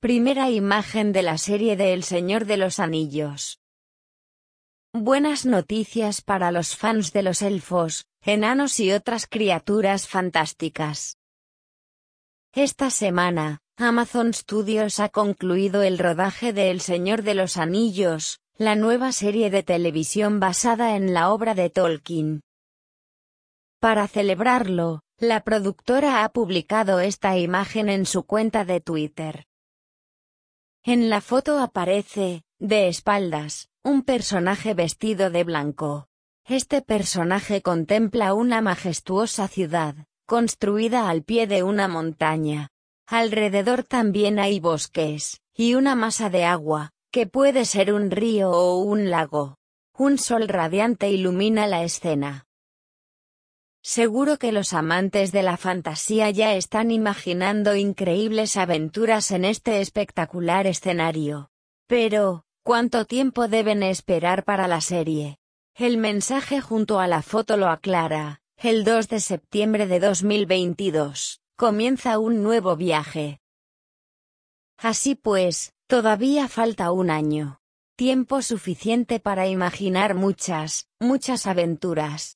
Primera imagen de la serie de El Señor de los Anillos. Buenas noticias para los fans de los elfos, enanos y otras criaturas fantásticas. Esta semana, Amazon Studios ha concluido el rodaje de El Señor de los Anillos, la nueva serie de televisión basada en la obra de Tolkien. Para celebrarlo, la productora ha publicado esta imagen en su cuenta de Twitter. En la foto aparece, de espaldas, un personaje vestido de blanco. Este personaje contempla una majestuosa ciudad, construida al pie de una montaña. Alrededor también hay bosques, y una masa de agua, que puede ser un río o un lago. Un sol radiante ilumina la escena. Seguro que los amantes de la fantasía ya están imaginando increíbles aventuras en este espectacular escenario. Pero, ¿cuánto tiempo deben esperar para la serie? El mensaje junto a la foto lo aclara. El 2 de septiembre de 2022, comienza un nuevo viaje. Así pues, todavía falta un año. Tiempo suficiente para imaginar muchas aventuras.